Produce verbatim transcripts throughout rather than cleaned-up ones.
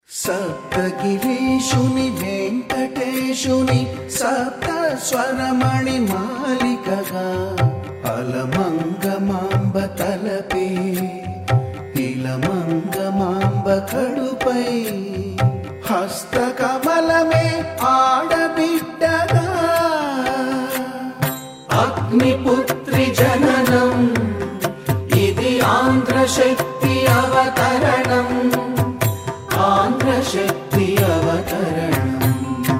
సప్తగిరీశుని వెంకటేశుని సప్త స్వరమణి మాలికగా అలమంగమాంబ తలపే ఇలమంగమాంబ కడుపై హస్తకమలమే ఆడబిడ్డగా అగ్నిపుత్రి జననం ఇది ఆంధ్రశక్తి అవతరణం ఆంధ్రశక్తి అవతరణం.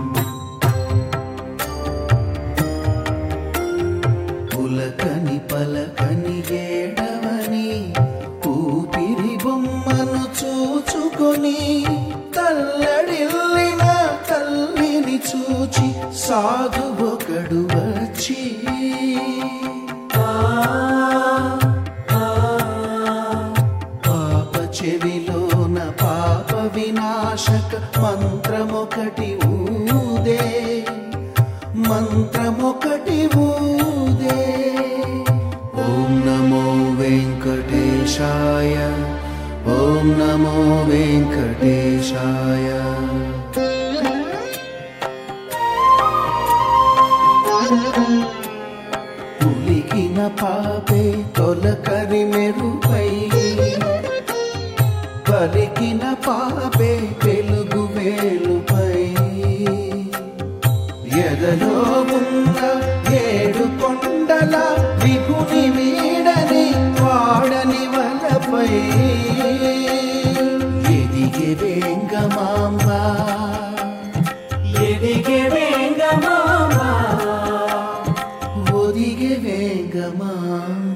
పులకని పలకని ఏడవని ఊపిరి బొమ్మను చూచుకొని తల్లడిల్లిన తల్లిని చూచి సాధు ఒకడు వచ్చి పాప చెవిలోన పాప వినాశక మంత్రమొకటి ఊదే మంత్రమొకటి ఊదే. ఓం నమో వెంకటేశాయ ఓం నమో వెంకటేశాయ. పులికిన పాపే తొలకరి మెరుపై పలికిన పాపే తెలుగు వేలుపై ఎదలో ఉన్న ఏడు కొండల విభుని వీడని వాడని వలపై ఎదిగే వేంగమాంబ ఎదిగే వేంగమాంబ ఒదిగే వేంగమాంబ.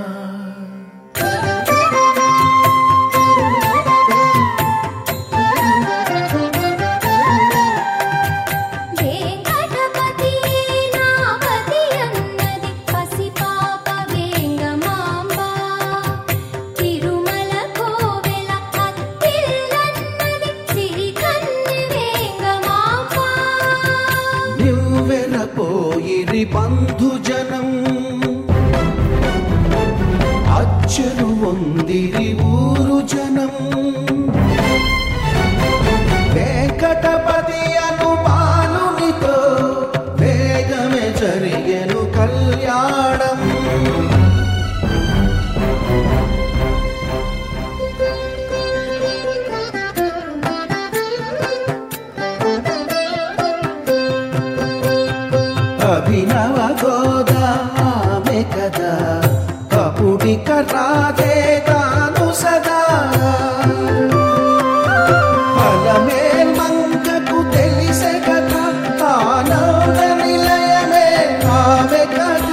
పోయిరి బంధుజనం అచ్చులు వందిరి ఊరు జనం వెంకటపతి అను బాలునితో వేగమే జరిగెను కళ్యాణం. అభినవ గోదా ఆమె కదా అపుడిక రాధే తాను సదా ఫలమేల్ మంగకు తెలిసే కథ ఆనంద నిలయమే ఆమె కథ.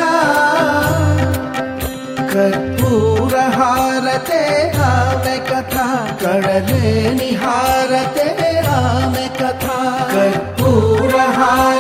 కర్పూర హారతే ఆమె కథ కడలేని హారతే ఆమె కథ. కర్పూర హార